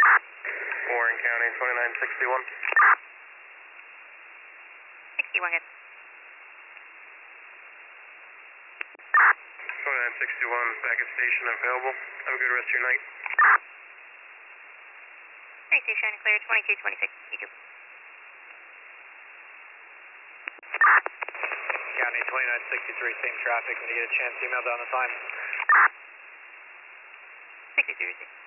Warren County, 2961. 61 good. 2961, back at station available. Have a good rest of your night. Hey, station clear, 2226, you too. County 2963, same traffic. When you get a chance, email down the time. 63.